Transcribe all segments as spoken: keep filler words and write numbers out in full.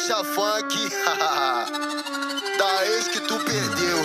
Marcha funk da ex que tu perdeu.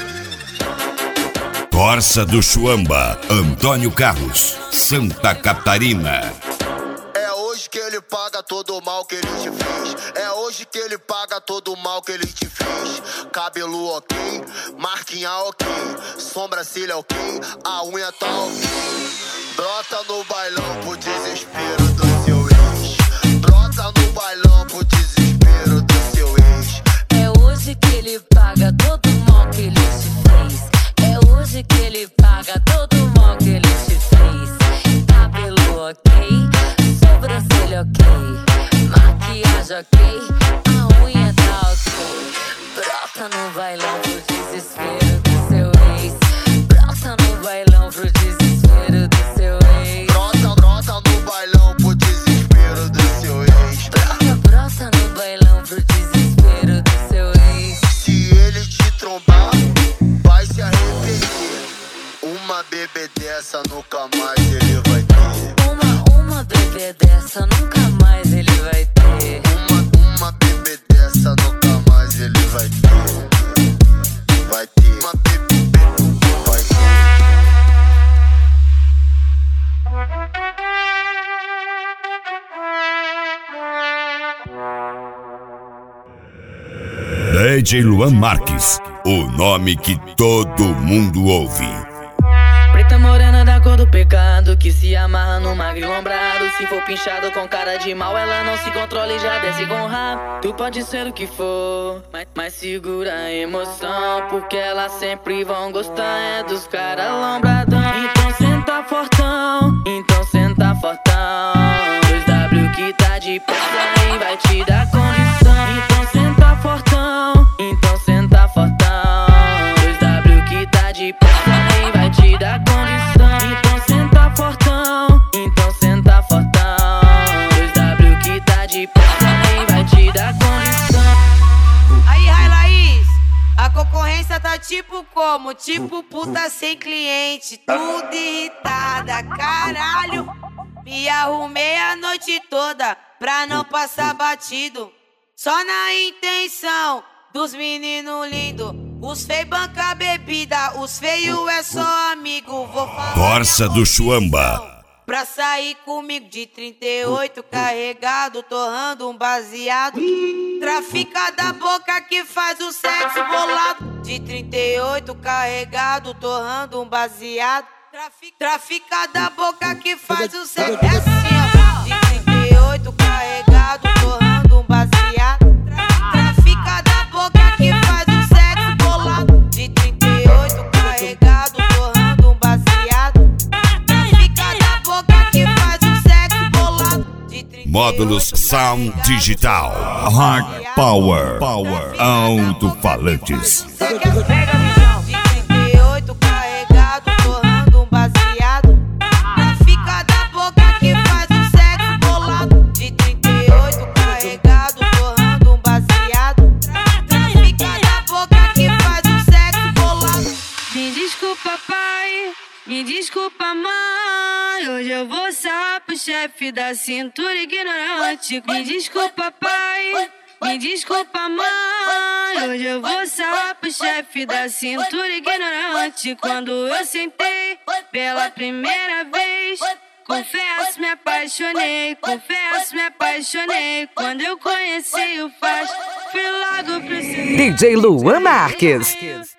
Corsa do Chuamba, Antônio Carlos, Santa Catarina. É hoje que ele paga todo o mal que ele te fez. É hoje que ele paga todo o mal que ele te fez. Cabelo ok, marquinha ok, sobrancelha ok, a unha tá ok. Brota no bailão pro desespero do seu ex. Brota no bailão pro desespero do seu ex. É hoje que ele paga todo o mal que ele te fez. É hoje que ele paga todo o mal que ele te fez. Cabelo ok, sobrancelha ok, maquiagem ok, a unha tá ok. Brota no bailão pro desespero do seu ex. Brota no bailão pro desespero do seu ex. Brota, brota no bailão pro desespero do seu ex. Brota, brota no bailão pro desespero do seu ex. Se ele te trombar, vai se arrepender. Uma bebê dessa nunca mais ele vai ter. Uma, uma bebê dessa nunca mais ele vai ter. Uma, uma bebê dessa nunca mais ele vai ter. Vai ter. Uma bebê vai D J Luan Marques, o nome que todo mundo ouve. Preta morena da cor do pecado, que se amarra no magro lombrado. Se for pinchado com cara de mal, ela não se controla e já desce com rabo. Tu pode ser o que for, mas, mas segura a emoção, porque elas sempre vão gostar é dos caras lombradão. Então senta fortão, então senta fortão. dois W que tá de pressa e vai te dar condição. Então senta fortão, então senta fortão. dois W que tá de pressa e vai te dar condição. Então senta fortão, então senta fortão. dois W que tá de pressa e vai te dar condição. Aí, Rai Laís, a concorrência tá tipo como? Tipo puta sem cliente, tudo irritada, caralho. Me arrumei a noite toda pra não passar batido, só na intenção dos meninos lindos. Os feios banca bebida, os feios é só amigo. Vou falar Corsa do Chuamba. pra sair comigo de trinta e oito carregado, torrando um baseado. Trafica da boca que faz o sexo bolado. De trinta e oito carregado, torrando um baseado. Trafica, trafica da boca que faz o sexo. É assim, ó. De trinta e oito carregado, torrando um baseado. Trafica da boca que faz o sexo bolado. De trinta e oito carregado, torrando um baseado. Trafica da boca que faz o sexo bolado. De trinta e oito Módulos Sound Digital. Hard Power. Power. Alto-falantes. Pega a visão. De trinta e oito carregado, torrando um baseado. Trafica da boca que faz o sexo bolado. De trinta e oito carregado, torrando um baseado. Trafica da boca que faz o sexo bolado. Me desculpa, pai, me desculpa, mãe. Hoje eu vou sarrar pro chefe da cintura ignorante. Me desculpa, pai, me desculpa, mãe. Hoje eu vou sarrar pro chefe da cintura ignorante. Quando eu sentei pela primeira vez, confesso, me apaixonei. Confesso, me apaixonei. Quando eu conheci o Faz, fui logo pro cinema. D J Luan Marques.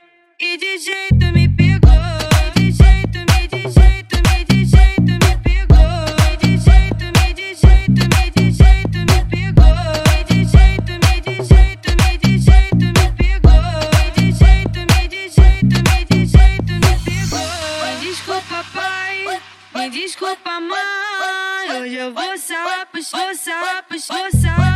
E de jeito me pegou, e de jeito, me de jeito, me de jeito me pegou, e de jeito, me de jeito, me de jeito me pegou, e de jeito, me de jeito, me de jeito me pegou, e de jeito, me de jeito, me de jeito me pegou. Me desculpa, pai, me desculpa, mãe. Hoje eu vou sarrar, vou sarrar, vou sarrar.